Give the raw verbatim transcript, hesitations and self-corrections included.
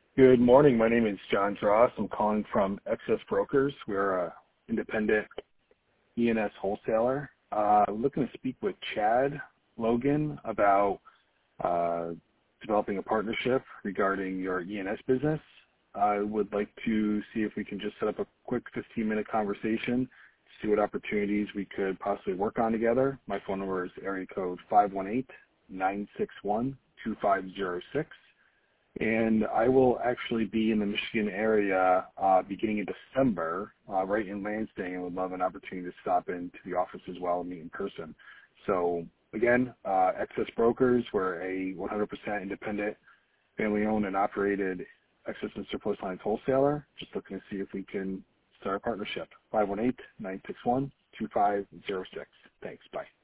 Good morning. My name is John Dross. I'm calling from Excess Brokers. We're an independent E N S wholesaler. Uh, I'm looking to speak with Chad Logan about uh, developing a partnership regarding your E N S business. I would like to see if we can just set up a quick fifteen-minute conversation to see what opportunities we could possibly work on together. My phone number is area code five one eight, nine six one, two five zero six. And I will actually be in the Michigan area uh, beginning in December, uh, right in Lansing, and would love an opportunity to stop into the office as well and meet in person. So again, uh, Excess Brokers, we're a one hundred percent independent, family-owned and operated excess and surplus lines wholesaler. Just looking to see if we can start a partnership. five one eight, nine six one, two five zero six. Thanks. Bye.